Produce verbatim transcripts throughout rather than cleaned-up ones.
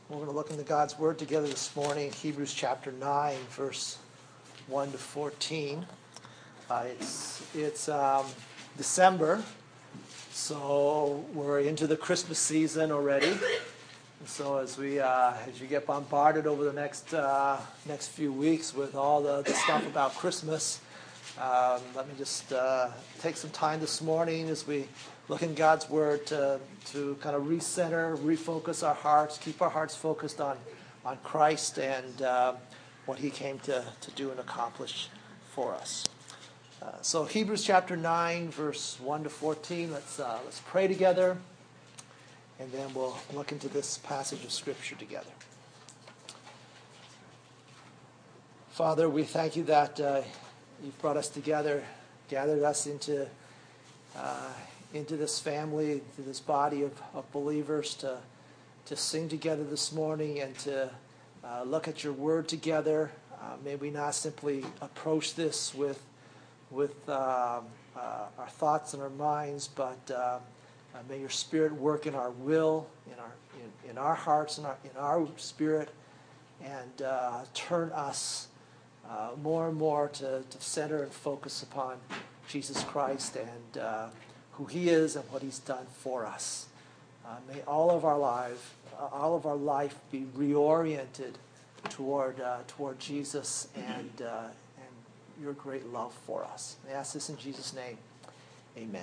We're going to look into God's Word together this morning, Hebrews chapter nine, verse one to fourteen. Uh, it's it's um, December, so we're into the Christmas season already. And so as we uh, as you get bombarded over the next uh, next few weeks with all the, the stuff about Christmas, um, let me just uh, take some time this morning as we look in God's Word to to kind of recenter, refocus our hearts, keep our hearts focused on on Christ and uh, what He came to, to do and accomplish for us. Uh, so Hebrews chapter nine, verse one to fourteen. Let's uh, let's pray together, and then we'll look into this passage of Scripture together. Father, we thank you that uh, you've brought us together, gathered us into uh, into this family, to this body of, of believers to to sing together this morning and to uh, look at your word together. Uh, may we not simply approach this with with um, uh, our thoughts and our minds, but uh, uh, may your Spirit work in our will, in our in, in our hearts, in our in our spirit, and uh, turn us uh, more and more to, to center and focus upon Jesus Christ and uh, who He is and what He's done for us. Uh, may all of our life, uh, all of our life, be reoriented toward uh, toward Jesus and uh, and your great love for us. I ask this in Jesus' name, Amen.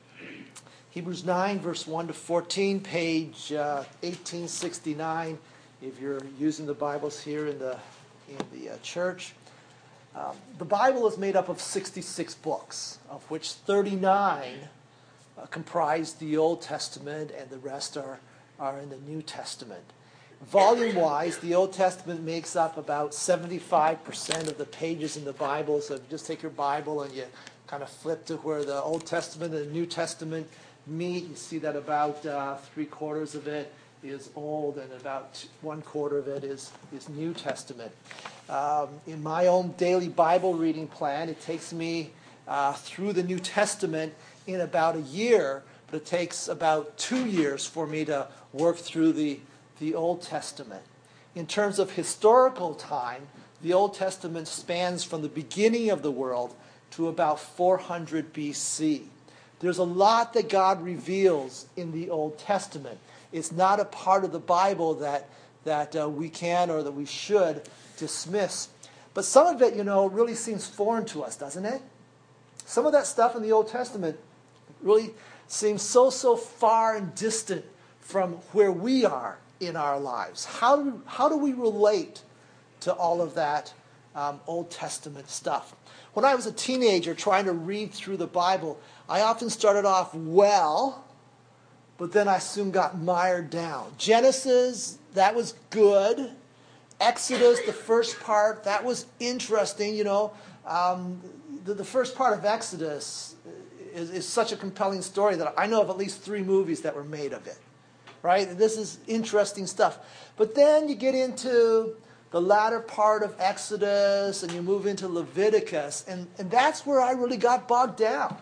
Hebrews nine, verse one to fourteen, page uh, eighteen sixty-nine. If you're using the Bibles here in the in the uh, church, um, the Bible is made up of sixty-six books, of which thirty-nine Uh, comprise the Old Testament, and the rest are, are in the New Testament. Volume-wise, the Old Testament makes up about seventy-five percent of the pages in the Bible. So if you just take your Bible and you kind of flip to where the Old Testament and the New Testament meet, you see that about uh, three-quarters of it is Old, and about one quarter of it is, is New Testament. Um, in my own daily Bible reading plan, it takes me uh, through the New Testament in about a year, but it takes about two years for me to work through the, the Old Testament. In terms of historical time, the Old Testament spans from the beginning of the world to about four hundred B C. There's a lot that God reveals in the Old Testament. It's not a part of the Bible that, that uh, we can or that we should dismiss. But some of it, you know, really seems foreign to us, doesn't it? Some of that stuff in the Old Testament really seems so, so far and distant from where we are in our lives. How do, how do we relate to all of that um, Old Testament stuff? When I was a teenager trying to read through the Bible, I often started off well, but then I soon got mired down. Genesis, that was good. Exodus, the first part, that was interesting, you know. Um, the, the first part of Exodus Is, is such a compelling story that I know of at least three movies that were made of it, right? This is interesting stuff. But then you get into the latter part of Exodus and you move into Leviticus, and, and that's where I really got bogged down.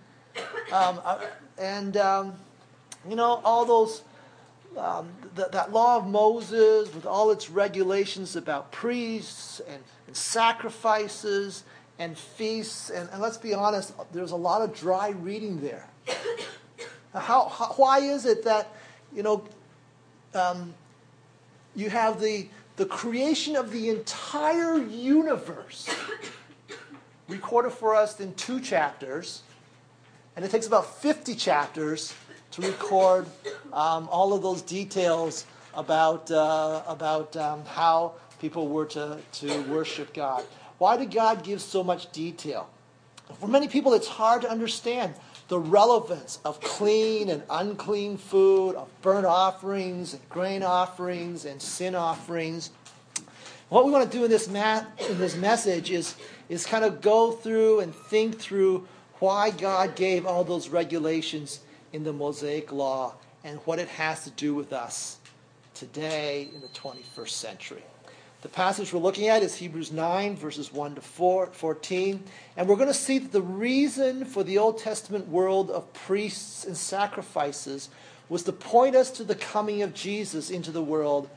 Um, and, um, you know, all those, um, th- that law of Moses with all its regulations about priests and, and sacrifices and feasts, and, and let's be honest, there's a lot of dry reading there. How, how why is it that, you know, um, you have the the creation of the entire universe recorded for us in two chapters, and it takes about fifty chapters to record um, all of those details about uh, about um, how people were to to worship God? Why did God give so much detail? For many people, it's hard to understand the relevance of clean and unclean food, of burnt offerings and grain offerings and sin offerings. What we want to do in this ma- in this message is, is kind of go through and think through why God gave all those regulations in the Mosaic Law and what it has to do with us today in the twenty-first century. The passage we're looking at is Hebrews nine, verses one to fourteen. And we're going to see that the reason for the Old Testament world of priests and sacrifices was to point us to the coming of Jesus into the world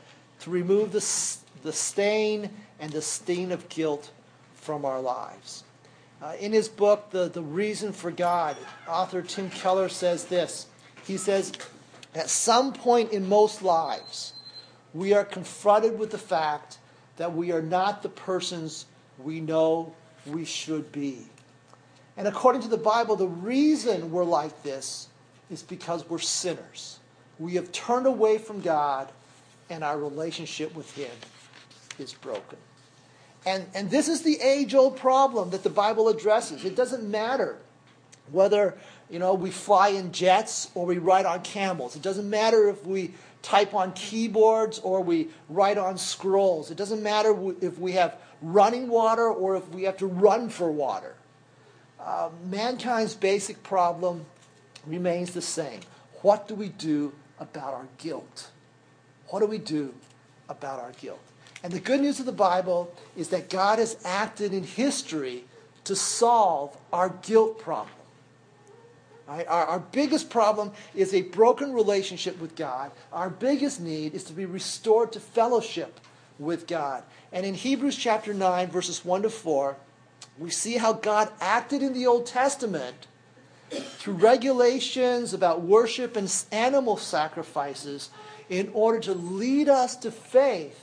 to remove the, the stain and the stain of guilt from our lives. Uh, in his book, the, the Reason for God, author Tim Keller says this. He says, at some point in most lives, we are confronted with the fact that we are not the persons we know we should be. And according to the Bible, the reason we're like this is because we're sinners. We have turned away from God, and our relationship with him is broken. And, and this is the age-old problem that the Bible addresses. It doesn't matter whether, you know, we fly in jets or we ride on camels. It doesn't matter if we type on keyboards or we write on scrolls. It doesn't matter if we have running water or if we have to run for water. Uh, mankind's basic problem remains the same. What do we do about our guilt? What do we do about our guilt? And the good news of the Bible is that God has acted in history to solve our guilt problem. Right? Our, our biggest problem is a broken relationship with God. Our biggest need is to be restored to fellowship with God. And in Hebrews chapter nine, verses one to four, we see how God acted in the Old Testament through regulations about worship and animal sacrifices in order to lead us to faith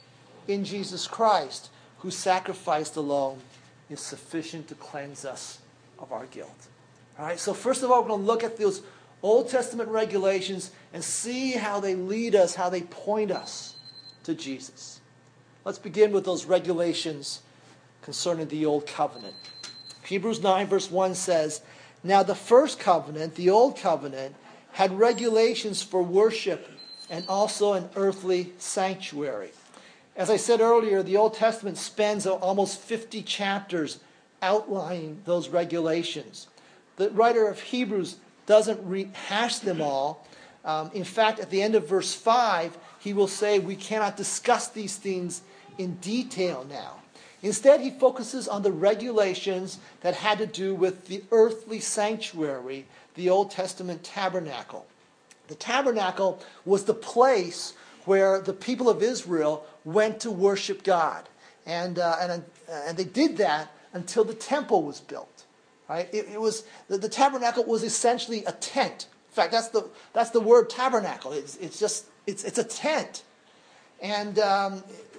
in Jesus Christ, whose sacrifice alone is sufficient to cleanse us of our guilt. All right, so first of all, we're going to look at those Old Testament regulations and see how they lead us, how they point us to Jesus. Let's begin with those regulations concerning the Old Covenant. Hebrews nine verse one says, now the first covenant, the Old Covenant, had regulations for worship and also an earthly sanctuary. As I said earlier, the Old Testament spends almost fifty chapters outlining those regulations. The writer of Hebrews doesn't rehash them all. Um, in fact, at the end of verse five, he will say we cannot discuss these things in detail now. Instead, he focuses on the regulations that had to do with the earthly sanctuary, the Old Testament tabernacle. The tabernacle was the place where the people of Israel went to worship God. And, uh, and, and they did that until the temple was built. Right? It, it was the, the tabernacle was essentially a tent. In fact, that's the that's the word tabernacle. It's it's just it's it's a tent, and um,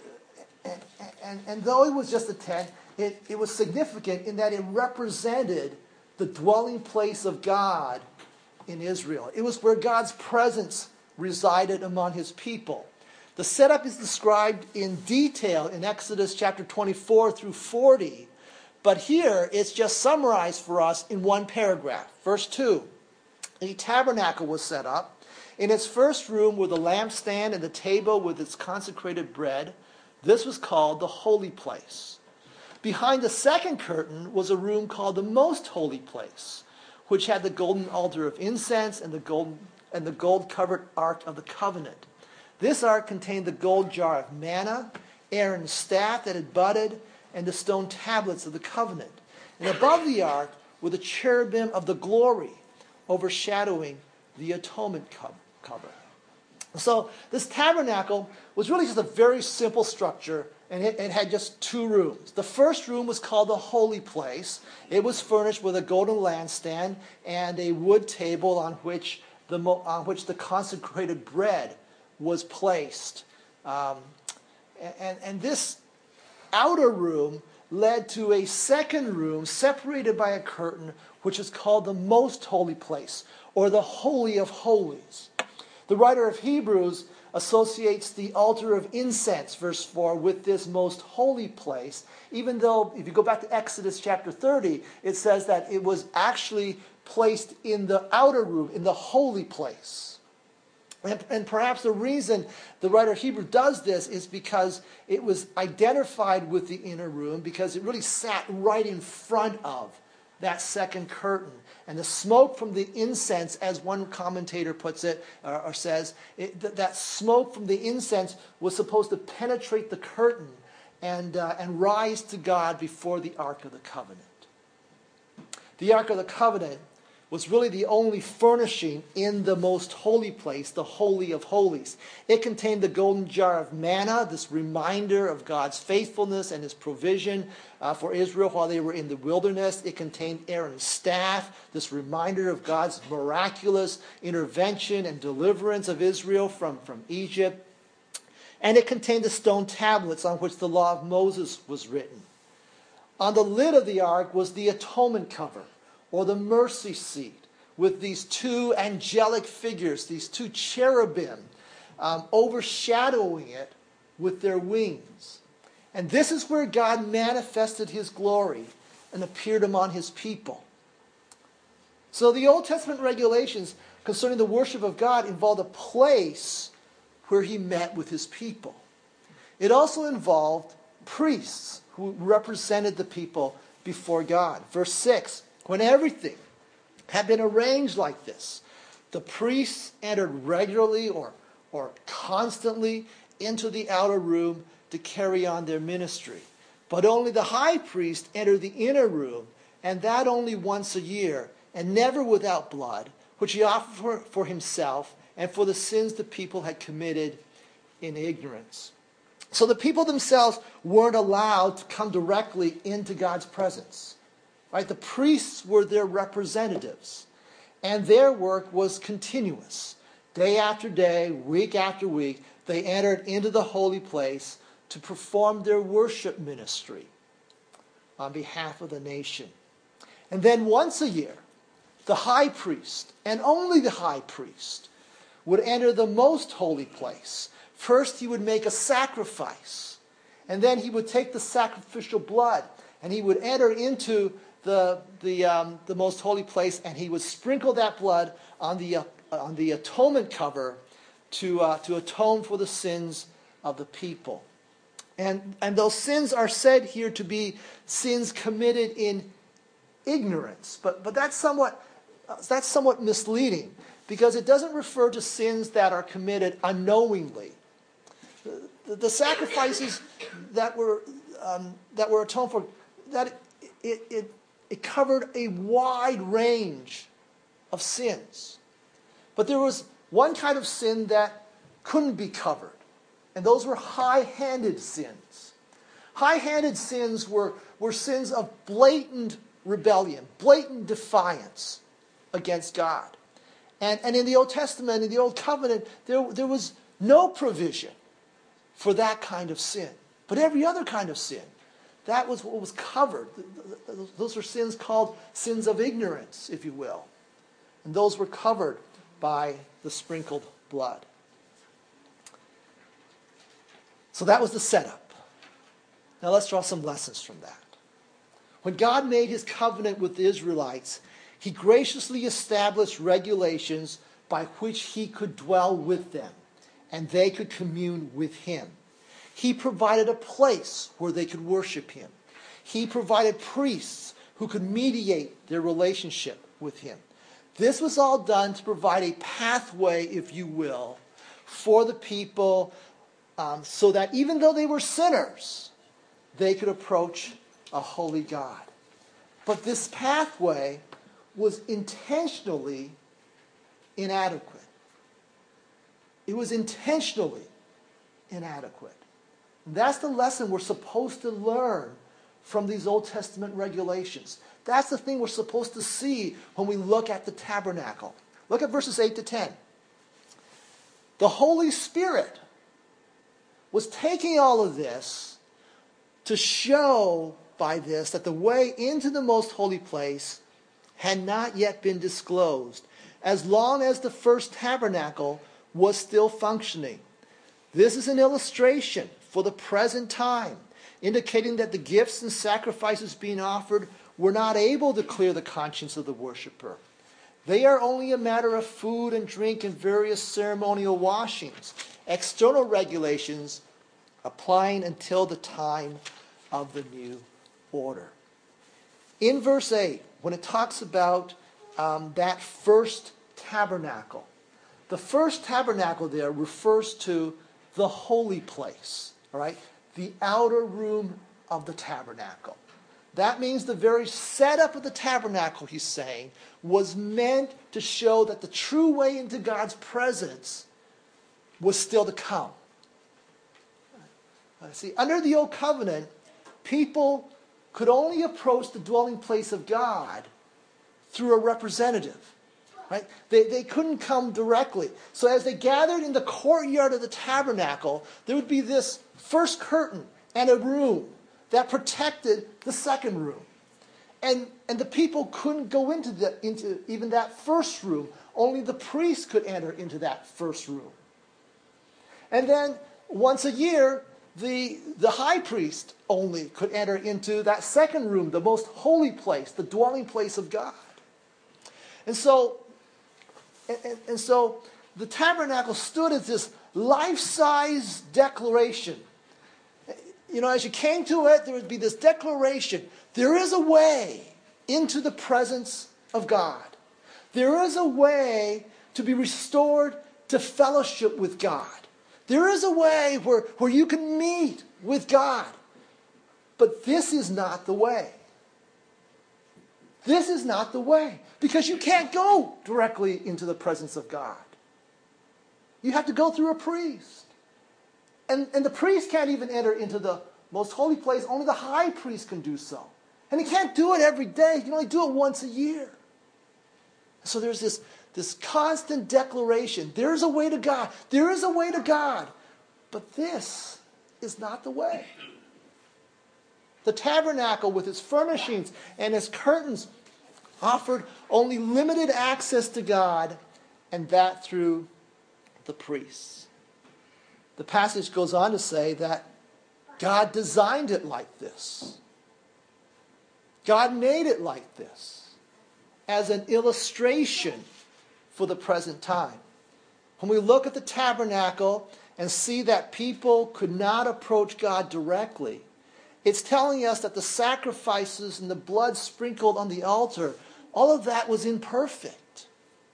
and, and and though it was just a tent, it, it was significant in that it represented the dwelling place of God in Israel. It was where God's presence resided among his people. The setup is described in detail in Exodus chapter twenty-four through forty. But here, it's just summarized for us in one paragraph. Verse two, a tabernacle was set up. In its first room were the lampstand and the table with its consecrated bread. This was called the holy place. Behind the second curtain was a room called the most holy place, which had the golden altar of incense and the gold and the gold-covered ark of the covenant. This ark contained the gold jar of manna, Aaron's staff that had budded, and the stone tablets of the covenant. And above the ark were the cherubim of the glory, overshadowing the atonement cover. So this tabernacle was really just a very simple structure, and it, it had just two rooms. The first room was called the holy place. It was furnished with a golden lampstand and a wood table on which the, on which the consecrated bread was placed. Um, and, and this outer room led to a second room separated by a curtain, which is called the most holy place, or the Holy of Holies. The writer of Hebrews associates the altar of incense, verse four, with this most holy place, even though if you go back to Exodus chapter thirty, it says that it was actually placed in the outer room, in the holy place. And, and perhaps the reason the writer of Hebrews does this is because it was identified with the inner room, because it really sat right in front of that second curtain. And the smoke from the incense, as one commentator puts it, or, or says, it, th- that smoke from the incense was supposed to penetrate the curtain and, uh, and rise to God before the Ark of the Covenant. The Ark of the Covenant was really the only furnishing in the most holy place, the Holy of Holies. It contained the golden jar of manna, this reminder of God's faithfulness and his provision uh, for Israel while they were in the wilderness. It contained Aaron's staff, this reminder of God's miraculous intervention and deliverance of Israel from, from Egypt. And it contained the stone tablets on which the law of Moses was written. On the lid of the ark was the atonement cover, or the mercy seat, with these two angelic figures, these two cherubim, um, overshadowing it with their wings. And this is where God manifested his glory and appeared among his people. So the Old Testament regulations concerning the worship of God involved a place where he met with his people. It also involved priests who represented the people before God. Verse six, when everything had been arranged like this, the priests entered regularly or, or constantly into the outer room to carry on their ministry. But only the high priest entered the inner room, and that only once a year, and never without blood, which he offered for, for himself and for the sins the people had committed in ignorance. So the people themselves weren't allowed to come directly into God's presence. Right? The priests were their representatives, and their work was continuous. Day after day, week after week, they entered into the holy place to perform their worship ministry on behalf of the nation. And then once a year, the high priest, and only the high priest, would enter the most holy place. First, he would make a sacrifice, and then he would take the sacrificial blood, and he would enter into the the um, the most holy place, and he would sprinkle that blood on the uh, on the atonement cover to uh, to atone for the sins of the people. And and those sins are said here to be sins committed in ignorance, but but that's somewhat uh, that's somewhat misleading, because it doesn't refer to sins that are committed unknowingly. The, the sacrifices that were um, that were atoned for, that it, it it covered a wide range of sins, but there was one kind of sin that couldn't be covered, and those were high-handed sins. High-handed sins were were sins of blatant rebellion, blatant defiance against God. And, and in the Old Testament, in the Old Covenant, there, there was no provision for that kind of sin. But every other kind of sin, that was what was covered. Those are sins called sins of ignorance, if you will. And those were covered by the sprinkled blood. So that was the setup. Now let's draw some lessons from that. When God made his covenant with the Israelites, he graciously established regulations by which he could dwell with them, and they could commune with him. He provided a place where they could worship him. He provided priests who could mediate their relationship with him. This was all done to provide a pathway, if you will, for the people, um, so that even though they were sinners, they could approach a holy God. But this pathway was intentionally inadequate. It was intentionally inadequate. And that's the lesson we're supposed to learn from these Old Testament regulations. That's the thing we're supposed to see when we look at the tabernacle. Look at verses eight to ten. The Holy Spirit was taking all of this to show by this that the way into the most holy place had not yet been disclosed, as long as the first tabernacle was still functioning. This is an illustration for the present time, indicating that the gifts and sacrifices being offered were not able to clear the conscience of the worshiper. They are only a matter of food and drink and various ceremonial washings, external regulations applying until the time of the new order. In verse eight, when it talks about um, that first tabernacle, the first tabernacle there refers to the holy place, all right? The outer room of the tabernacle. That means the very setup of the tabernacle, he's saying, was meant to show that the true way into God's presence was still to come. See, under the old covenant, people could only approach the dwelling place of God through a representative. Right? They, they couldn't come directly. So as they gathered in the courtyard of the tabernacle, there would be this first curtain and a room that protected the second room. And, and the people couldn't go into, the, into even that first room. Only the priest could enter into that first room. And then once a year, the, the high priest only could enter into that second room, the most holy place, the dwelling place of God. And so, and, and, and so the tabernacle stood as this life-size declaration. You know, as you came to it, there would be this declaration. There is a way into the presence of God. There is a way to be restored to fellowship with God. There is a way where, where you can meet with God. But this is not the way. This is not the way. Because you can't go directly into the presence of God. You have to go through a priest. And, and the priest can't even enter into the most holy place. Only the high priest can do so. And he can't do it every day. He can only do it once a year. So there's this, this constant declaration. There is a way to God. There is a way to God. But this is not the way. The tabernacle with its furnishings and its curtains offered only limited access to God, and that through the priests. The passage goes on to say that God designed it like this. God made it like this as an illustration for the present time. When we look at the tabernacle and see that people could not approach God directly, it's telling us that the sacrifices and the blood sprinkled on the altar, all of that was imperfect.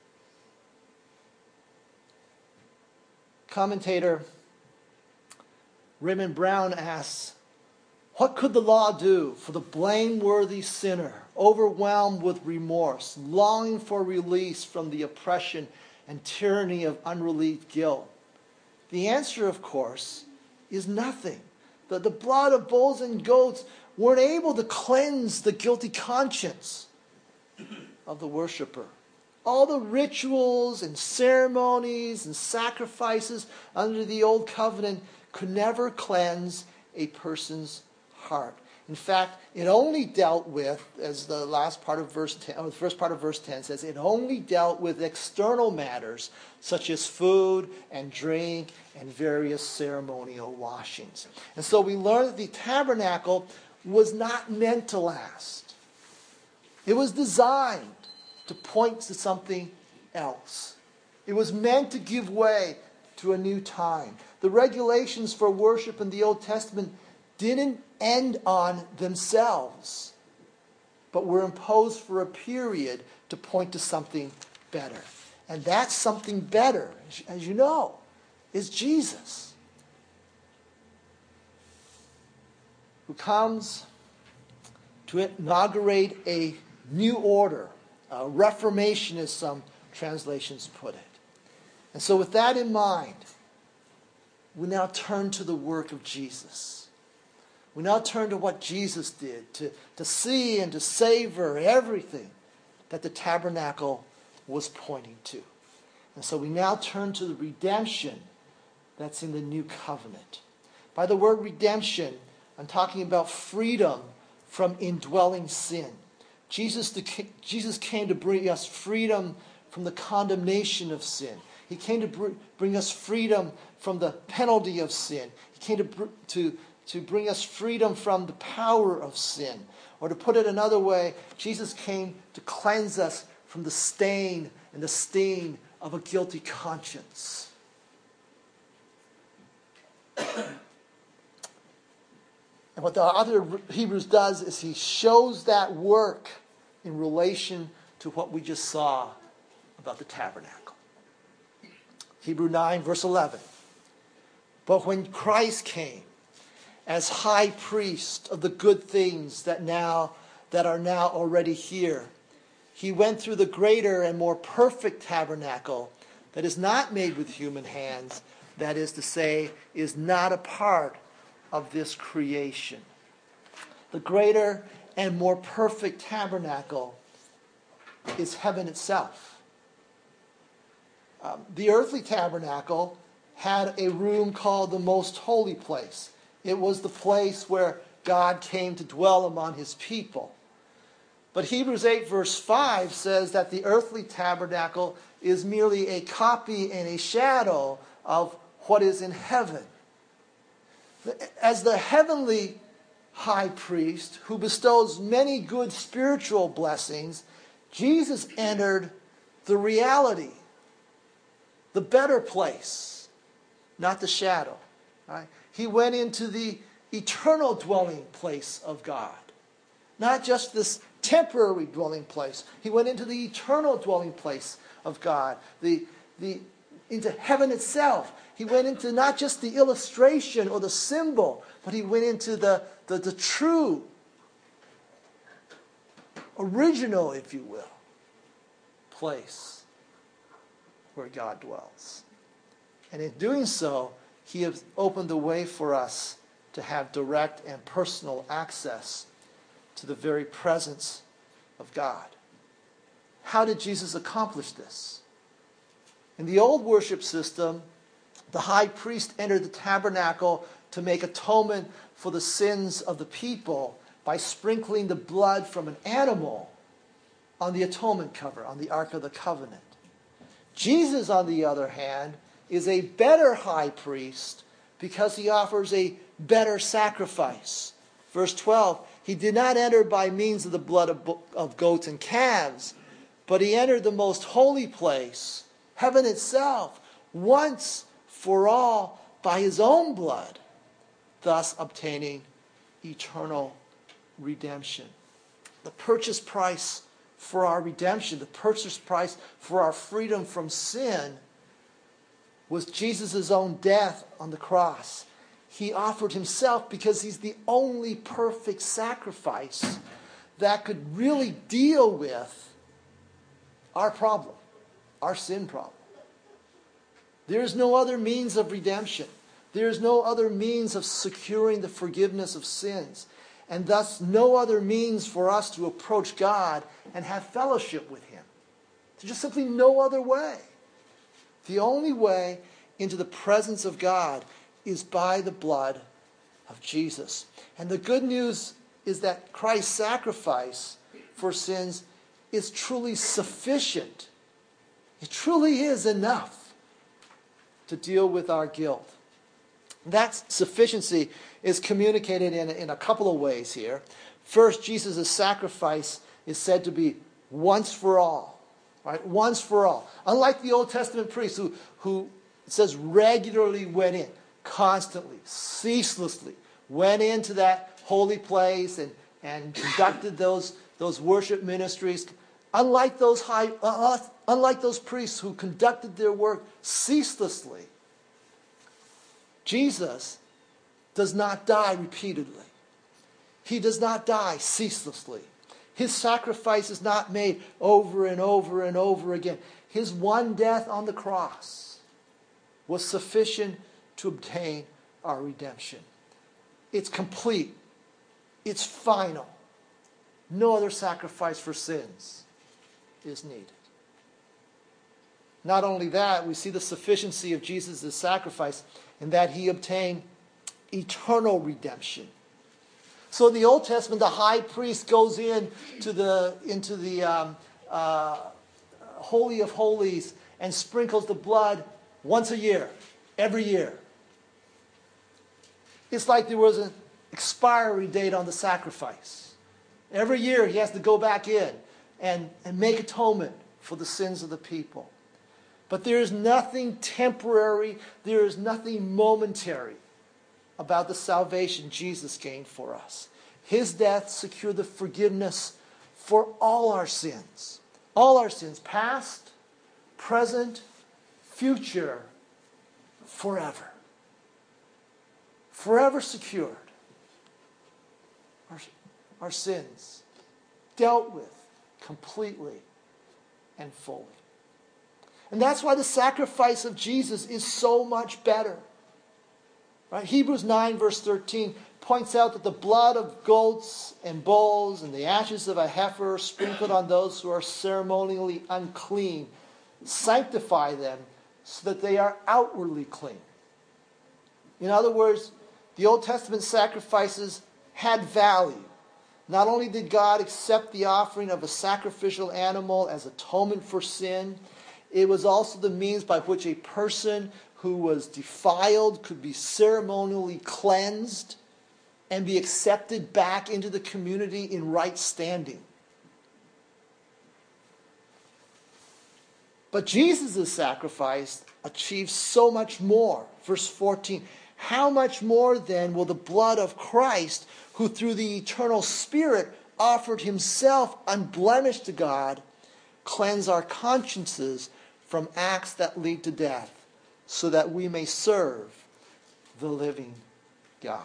Commentator Raymond Brown asks, what could the law do for the blameworthy sinner, overwhelmed with remorse, longing for release from the oppression and tyranny of unrelieved guilt? The answer, of course, is nothing. The, the blood of bulls and goats weren't able to cleanse the guilty conscience of the worshiper. All the rituals and ceremonies and sacrifices under the old covenant could never cleanse a person's heart. In fact, it only dealt with, as the last part of verse ten, or the first part of verse ten says, it only dealt with external matters such as food and drink and various ceremonial washings. And so we learn that the tabernacle was not meant to last. It was designed to point to something else. It was meant to give way to a new time. The regulations for worship in the Old Testament didn't end on themselves, but were imposed for a period to point to something better. And that something better, as you know, is Jesus, who comes to inaugurate a new order, a reformation as some translations put it. And so with that in mind, we now turn to the work of Jesus. We now turn to what Jesus did, to, to see and to savor everything that the tabernacle was pointing to. And so we now turn to the redemption that's in the new covenant. By the word redemption, I'm talking about freedom from indwelling sin. Jesus, Jesus came to bring us freedom from the condemnation of sin. He came to bring us freedom from the penalty of sin. He came to, to, to bring us freedom from the power of sin. Or to put it another way, Jesus came to cleanse us from the stain and the stain of a guilty conscience. And what the author of Hebrews does is he shows that work in relation to what we just saw about the tabernacle. Hebrews nine, verse eleven. But when Christ came as high priest of the good things that now that are now already here. He went through the greater and more perfect tabernacle that is not made with human hands, that is to say, is not a part of this creation. The greater and more perfect tabernacle is heaven itself. Um, the earthly tabernacle had a room called the most holy place. It was the place where God came to dwell among his people. But Hebrews eight verse five says that the earthly tabernacle is merely a copy and a shadow of what is in heaven. As the heavenly high priest who bestows many good spiritual blessings, Jesus entered the reality, the better place, not the shadow. Right? He went into the eternal dwelling place of God, not just this temporary dwelling place. He went into the eternal dwelling place of God, the, the, into heaven itself. He went into not just the illustration or the symbol, but he went into the, the, the true, original, if you will, place where God dwells. And in doing so, he has opened the way for us to have direct and personal access to the very presence of God. How did Jesus accomplish this? In the old worship system, the high priest entered the tabernacle to make atonement for the sins of the people by sprinkling the blood from an animal on the atonement cover, on the Ark of the Covenant. Jesus, on the other hand, is a better high priest because he offers a better sacrifice. Verse twelve, he did not enter by means of the blood of, of goats and calves, but he entered the most holy place, heaven itself, once for all by his own blood, thus obtaining eternal redemption. The purchase price for our redemption, the purchase price for our freedom from sin, was Jesus' own death on the cross. He offered himself because he's the only perfect sacrifice that could really deal with our problem, our sin problem. There is no other means of redemption. There is no other means of securing the forgiveness of sins, and thus no other means for us to approach God and have fellowship with him. There's just simply no other way. The only way into the presence of God is by the blood of Jesus. And the good news is that Christ's sacrifice for sins is truly sufficient. It truly is enough to deal with our guilt. That sufficiency is communicated in, in a couple of ways here. First, Jesus' sacrifice is said to be once for all. Right? Once for all. Unlike the Old Testament priests who, who it says regularly went in, constantly, ceaselessly, went into that holy place and, and conducted those, those worship ministries. Unlike those high, uh, unlike those priests who conducted their work ceaselessly, Jesus does not die repeatedly. He does not die ceaselessly. His sacrifice is not made over and over and over again. His one death on the cross was sufficient to obtain our redemption. It's complete. It's final. No other sacrifice for sins is needed. Not only that, we see the sufficiency of Jesus' sacrifice in that he obtained eternal redemption. So in the Old Testament, the high priest goes in to the, into the um, uh, Holy of Holies and sprinkles the blood once a year, every year. It's like there was an expiry date on the sacrifice. Every year he has to go back in and, and make atonement for the sins of the people. But there is nothing temporary, there is nothing momentary about the salvation Jesus gained for us. His death secured the forgiveness for all our sins. All our sins, past, present, future, forever. Forever secured. our, our sins, dealt with completely and fully. And that's why the sacrifice of Jesus is so much better. Right? Hebrews nine verse thirteen points out that the blood of goats and bulls and the ashes of a heifer sprinkled on those who are ceremonially unclean sanctify them so that they are outwardly clean. In other words, the Old Testament sacrifices had value. Not only did God accept the offering of a sacrificial animal as atonement for sin, it was also the means by which a person who was defiled could be ceremonially cleansed and be accepted back into the community in right standing. But Jesus' sacrifice achieves so much more. Verse fourteen, how much more then will the blood of Christ, who through the eternal Spirit offered himself unblemished to God, cleanse our consciences from acts that lead to death, so that we may serve the living God.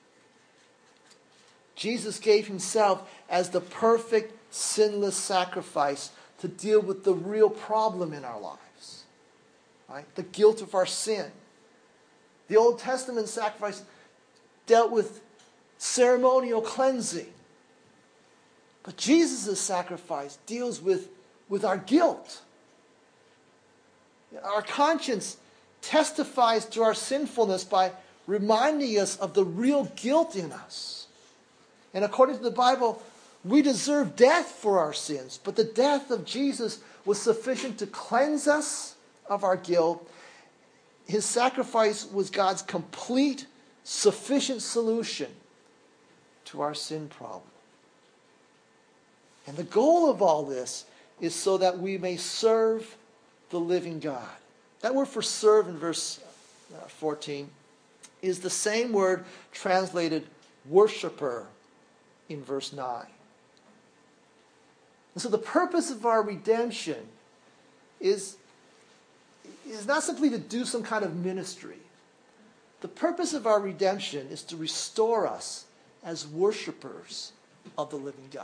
Jesus gave himself as the perfect, sinless sacrifice to deal with the real problem in our lives, right? The guilt of our sin. The Old Testament sacrifice dealt with ceremonial cleansing. But Jesus' sacrifice deals with, with our guilt. Our conscience testifies to our sinfulness by reminding us of the real guilt in us. And according to the Bible, we deserve death for our sins, but the death of Jesus was sufficient to cleanse us of our guilt. His sacrifice was God's complete, sufficient solution to our sin problem. And the goal of all this is so that we may serve the living God. That word for serve in verse fourteen is the same word translated worshiper in verse nine. And so the purpose of our redemption is, is not simply to do some kind of ministry. The purpose of our redemption is to restore us as worshipers of the living God.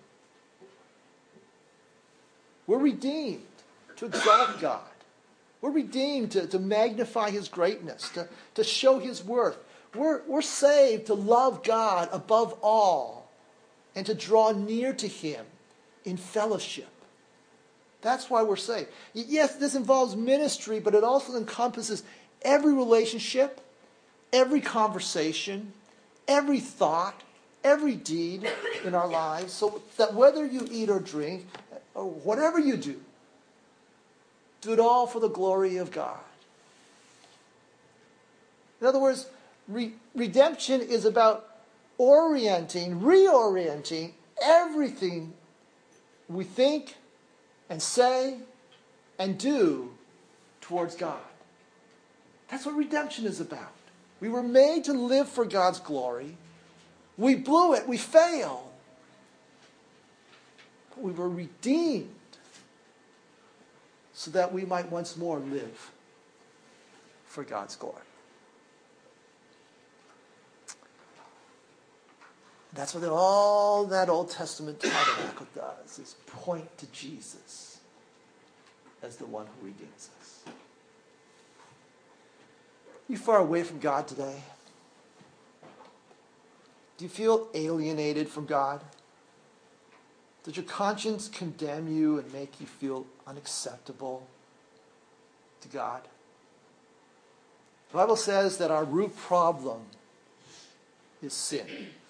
We're redeemed to exalt God. We're redeemed to, to magnify his greatness, to, to show his worth. We're, we're saved to love God above all and to draw near to him in fellowship. That's why we're saved. Yes, this involves ministry, but it also encompasses every relationship, every conversation, every thought, every deed in our lives, so that whether you eat or drink, or whatever you do, do it all for the glory of God. In other words, re- redemption is about orienting, reorienting everything we think and say and do towards God. That's what redemption is about. We were made to live for God's glory. We blew it. We failed. But we were redeemed so that we might once more live for God's glory. That's what all that Old Testament tabernacle does, is point to Jesus as the one who redeems us. You far away from God today? Do you feel alienated from God? Does your conscience condemn you and make you feel unacceptable to God? The Bible says that our root problem is sin.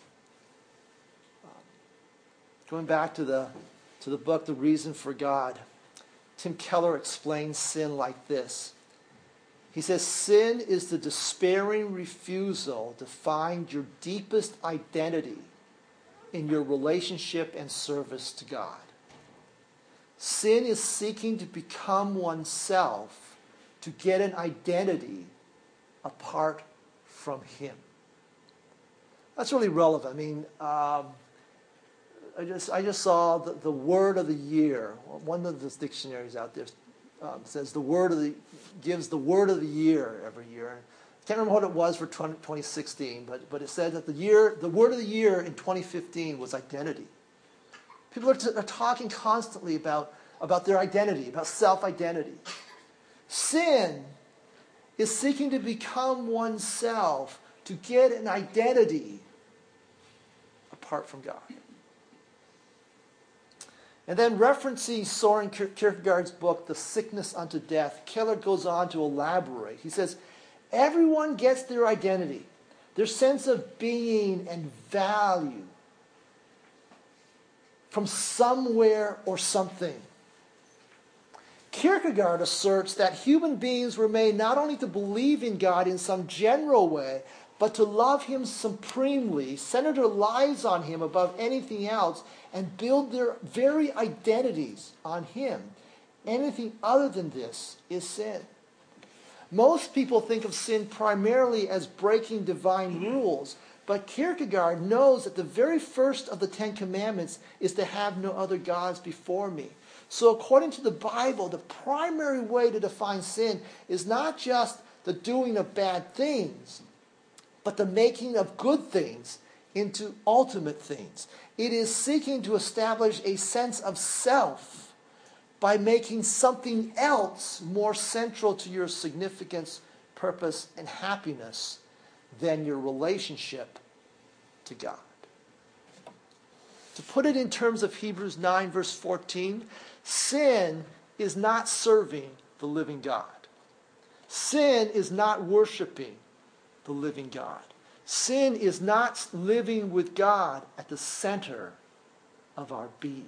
Going back to the, to the book, The Reason for God, Tim Keller explains sin like this. He says, sin is the despairing refusal to find your deepest identity in your relationship and service to God. Sin is seeking to become oneself to get an identity apart from him. That's really relevant. I mean, um, I just I just saw the, the word of the year. One of the dictionaries out there um, says the word of the gives the word of the year every year. can't remember what it was for twenty sixteen, but, but it said that the year, the word of the year in twenty fifteen was identity. People are, t- are talking constantly about, about their identity, about self-identity. Sin is seeking to become oneself, to get an identity apart from God. And then referencing Soren Kierkegaard's book, The Sickness Unto Death, Keller goes on to elaborate. He says, everyone gets their identity, their sense of being and value from somewhere or something. Kierkegaard asserts that human beings were made not only to believe in God in some general way, but to love Him supremely, center their lives on Him above anything else, and build their very identities on Him. Anything other than this is sin. Most people think of sin primarily as breaking divine rules, but Kierkegaard knows that the very first of the Ten Commandments is to have no other gods before me. So according to the Bible, the primary way to define sin is not just the doing of bad things, but the making of good things into ultimate things. It is seeking to establish a sense of self by making something else more central to your significance, purpose, and happiness than your relationship to God. To put it in terms of Hebrews nine, verse fourteen, sin is not serving the living God. Sin is not worshiping the living God. Sin is not living with God at the center of our being.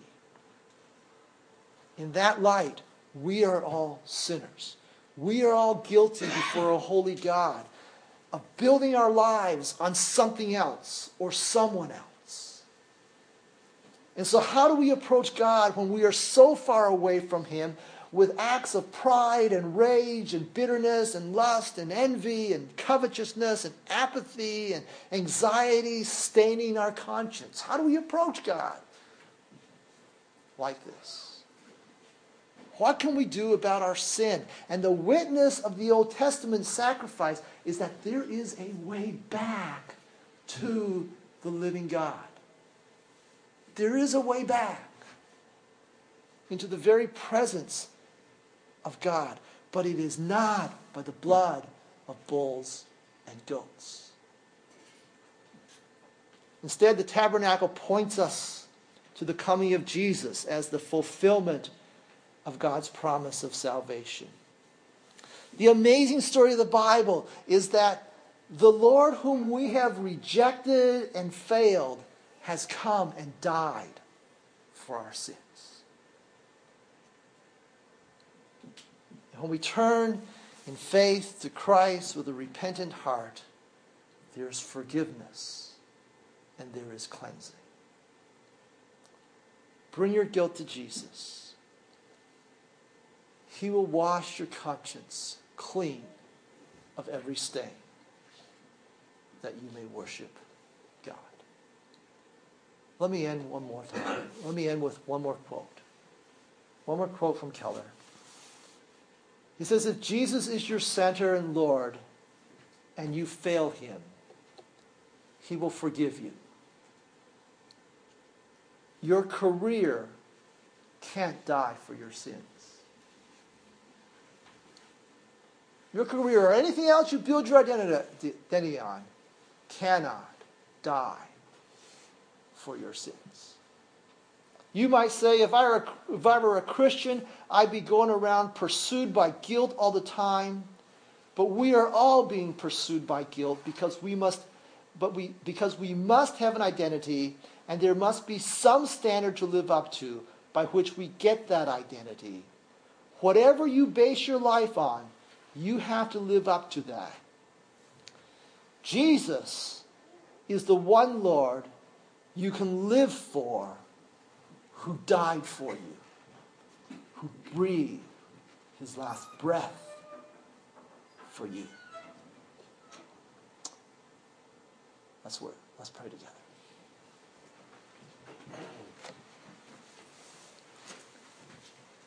In that light, we are all sinners. We are all guilty before a holy God of building our lives on something else or someone else. And so how do we approach God when we are so far away from Him with acts of pride and rage and bitterness and lust and envy and covetousness and apathy and anxiety staining our conscience? How do we approach God like this? What can we do about our sin? And the witness of the Old Testament sacrifice is that there is a way back to the living God. There is a way back into the very presence of God, but it is not by the blood of bulls and goats. Instead, the tabernacle points us to the coming of Jesus as the fulfillment of God's promise of salvation. The amazing story of the Bible is that the Lord whom we have rejected and failed has come and died for our sins. And when we turn in faith to Christ with a repentant heart, there is forgiveness and there is cleansing. Bring your guilt to Jesus. He will wash your conscience clean of every stain, that you may worship God. Let me end one more time. Let me end with one more quote. One more quote from Keller. He says, if Jesus is your center and Lord, and you fail Him, He will forgive you. Your career can't die for your sins. Your career or anything else you build your identity on cannot die for your sins. You might say, if I were a, if I were a Christian, I'd be going around pursued by guilt all the time. But we are all being pursued by guilt because we must, but we because we must have an identity, and there must be some standard to live up to by which we get that identity. Whatever you base your life on, you have to live up to that. Jesus is the one Lord you can live for, who died for you, who breathed His last breath for you. Let's work. Let's pray together.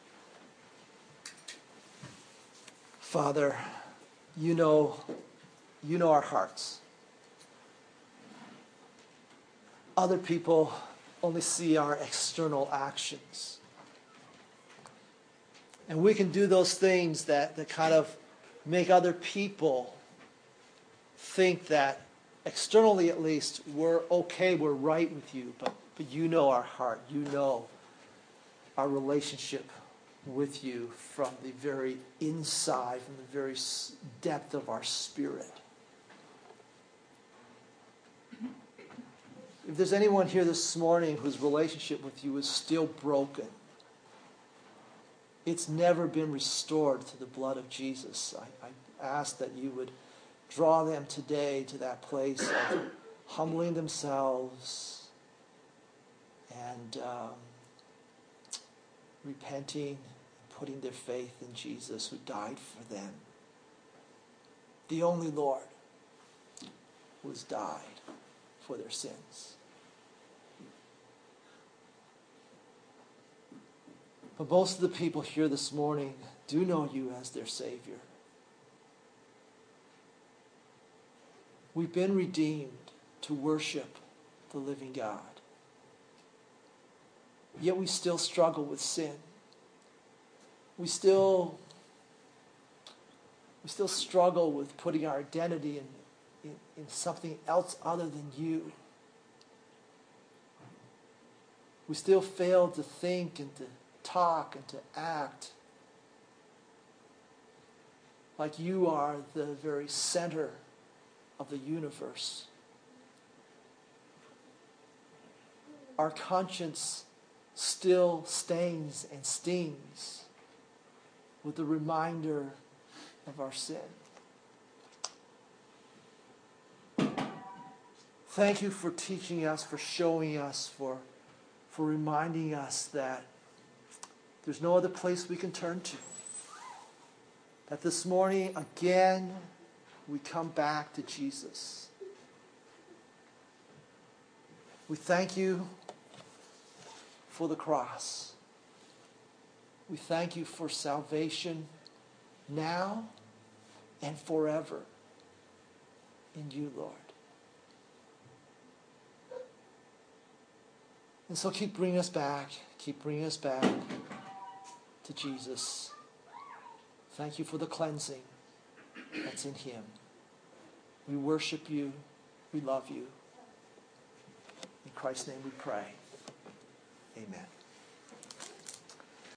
Father, you know you know our hearts. Other people only see our external actions. And we can do those things that, that kind of make other people think that externally at least we're okay, we're right with you, but, but you know our heart. You know our relationship with you from the very inside, from the very depth of our spirit. If there's anyone here this morning whose relationship with you is still broken, it's never been restored to the blood of Jesus, I, I ask that you would draw them today to that place of humbling themselves and um, repenting and putting their faith in Jesus who died for them. The only Lord who has died for their sins. But most of the people here this morning do know you as their Savior. We've been redeemed to worship the living God. Yet we still struggle with sin. We still, we still struggle with putting our identity in, in, in something else other than you. We still fail to think and to talk and to act like you are the very center of the universe. Our conscience still stains and stings with the reminder of our sin. Thank you for teaching us, for showing us, for, for reminding us that there's no other place we can turn to. That this morning, again, we come back to Jesus. We thank you for the cross. We thank you for salvation now and forever in you, Lord. And so keep bringing us back, keep bringing us back to Jesus. Thank you for the cleansing that's in him. We worship you. We love you. In Christ's name we pray. Amen.